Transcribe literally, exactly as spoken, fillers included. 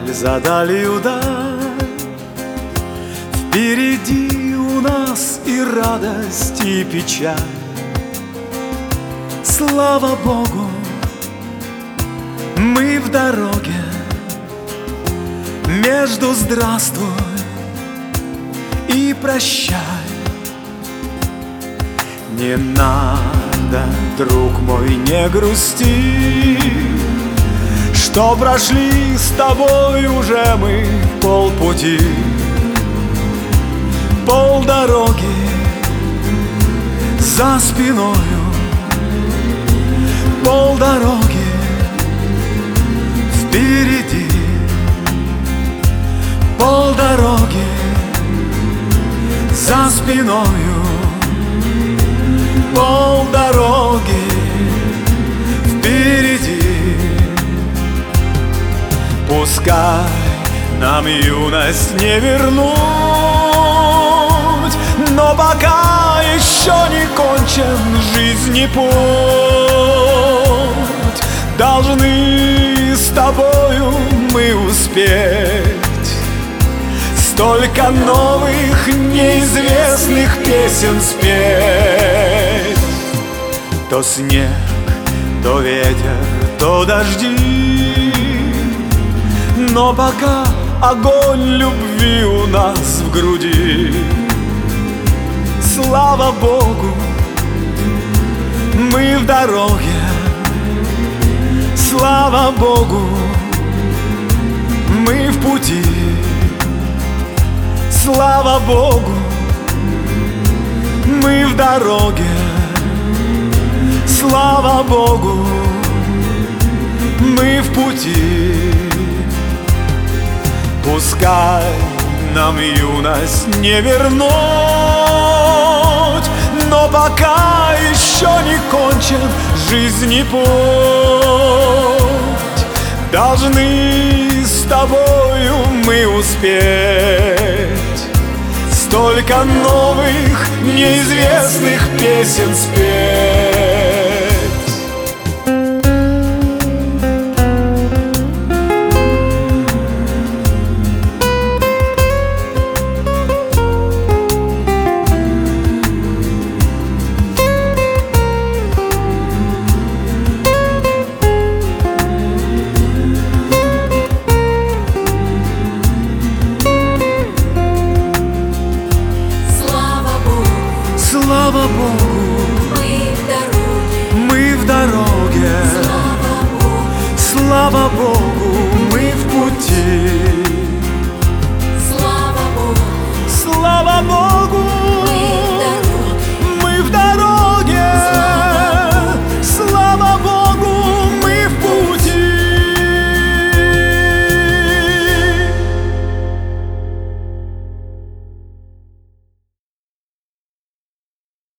за далью даль. Впереди у нас и радость, и печаль. Слава Богу, мы в дороге между здравствуй и прощай. Не надо, друг мой, не грусти, что прошли с тобой уже мы полпути. Полдороги за спиною, полдороги впереди, полдороги за спиною, полдороги впереди. Пускай нам юность не вернуть, но пока еще не кончен жизни путь. Должны с тобою мы успеть столько новых неизвестных песен спеть. То снег, то ветер, то дожди, но пока огонь любви у нас в груди. Слава Богу, мы в дороге. Слава Богу, мы в пути. Слава Богу, мы в дороге. Слава Богу, мы в пути. Пускай нам юность не вернуть, но пока еще не кончен жизни путь. Должны с тобою мы успеть столько новых неизвестных песен спеть.